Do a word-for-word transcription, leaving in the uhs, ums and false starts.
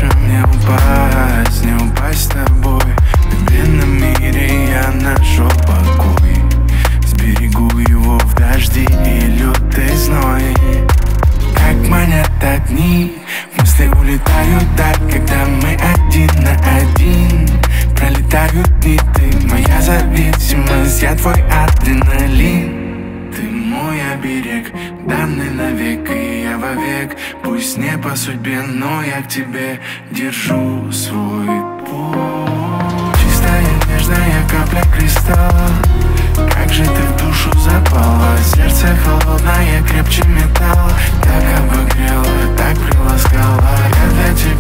дальше мне упасть, не упасть с тобой. В бедном мире я нашел покой, сберегу его в дожди и лютый зной. Как манят одни, мысли улетают так, когда мы один на один. Пролетают дни, ты моя зависимость, я твой адреналин. Ты мой оберег, данный навек, и я вовек. Пусть не по судьбе, но я к тебе держу свой путь. Чистая, нежная капля кристалла, как же ты в душу запала. Сердце холодное, крепче металла, так обогрела, так приласкала. Я для тебя